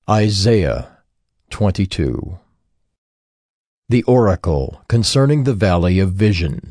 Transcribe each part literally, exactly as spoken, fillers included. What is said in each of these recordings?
Isaiah twenty-two. The Oracle Concerning the Valley of Vision.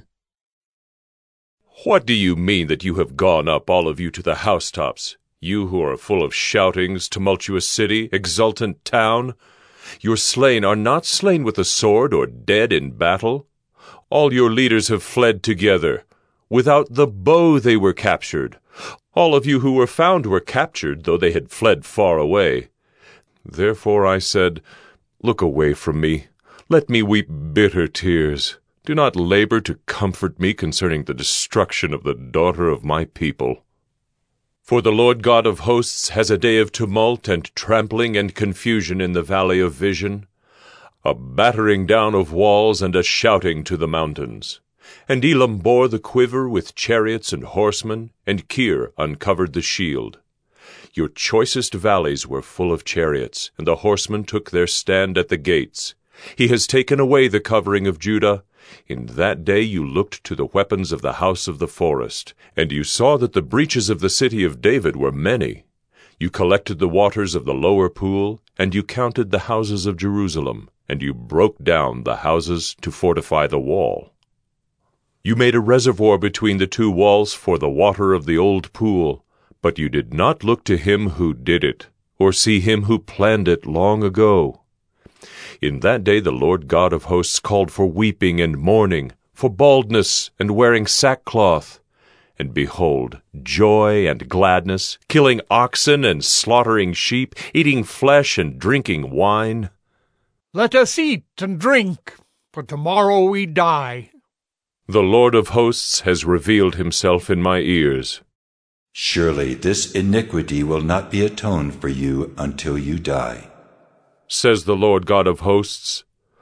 What do you mean that you have gone up, all of you, to the housetops, you who are full of shoutings, tumultuous city, exultant town? Your slain are not slain with the sword or dead in battle. All your leaders have fled together. Without the bow they were captured. All of you who were found were captured, though they had fled far away. Therefore I said, Look away from me. Let me weep bitter tears. Do not labor to comfort me concerning the destruction of the daughter of my people. For the Lord God of hosts has a day of tumult and trampling and confusion in the valley of vision, a battering down of walls and a shouting to the mountains. And Elam bore the quiver with chariots and horsemen, and Kir uncovered the shield. Your choicest valleys were full of chariots, and the horsemen took their stand at the gates. He has taken away the covering of Judah. In that day you looked to the weapons of the house of the forest, and you saw that the breaches of the city of David were many. You collected the waters of the lower pool, and you counted the houses of Jerusalem, and you broke down the houses to fortify the wall. You made a reservoir between the two walls for the water of the old pool, but you did not look to him who did it, or see him who planned it long ago. In that day the Lord God of hosts called for weeping and mourning, for baldness and wearing sackcloth. And behold, joy and gladness, killing oxen and slaughtering sheep, eating flesh and drinking wine. Let us eat and drink, for tomorrow we die. The Lord of hosts has revealed himself in my ears. Surely this iniquity will not be atoned for you until you die, says the Lord God of hosts.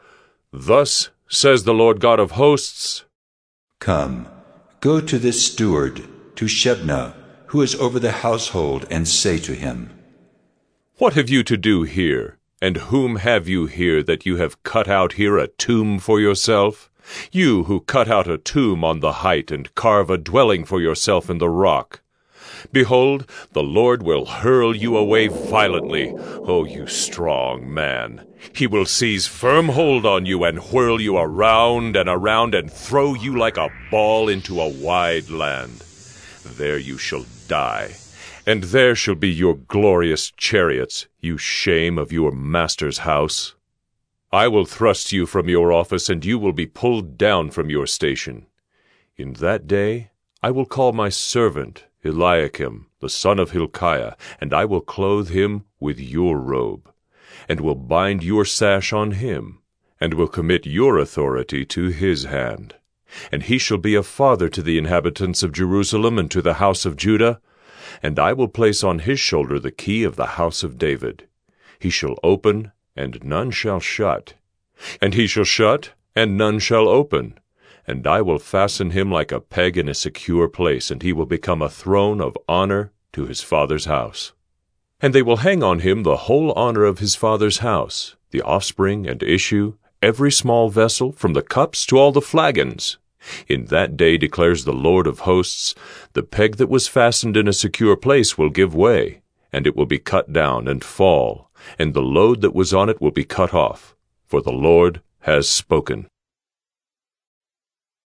Thus says the Lord God of hosts, Come, go to this steward, to Shebna, who is over the household, and say to him, What have you to do here, and whom have you here that you have cut out here a tomb for yourself? You who cut out a tomb on the height and carve a dwelling for yourself in the rock. Behold, the Lord will hurl you away violently, O you strong man. He will seize firm hold on you and whirl you around and around and throw you like a ball into a wide land. There you shall die, and there shall be your glorious chariots, you shame of your master's house. I will thrust you from your office, and you will be pulled down from your station. In that day I will call my servant Eliakim, the son of Hilkiah, and I will clothe him with your robe, and will bind your sash on him, and will commit your authority to his hand. And he shall be a father to the inhabitants of Jerusalem and to the house of Judah, and I will place on his shoulder the key of the house of David. He shall open, and none shall shut, and he shall shut, and none shall open. And I will fasten him like a peg in a secure place, and he will become a throne of honor to his father's house. And they will hang on him the whole honor of his father's house, the offspring and issue, every small vessel, from the cups to all the flagons. In that day, declares the Lord of hosts, the peg that was fastened in a secure place will give way, and it will be cut down and fall, and the load that was on it will be cut off, for the Lord has spoken.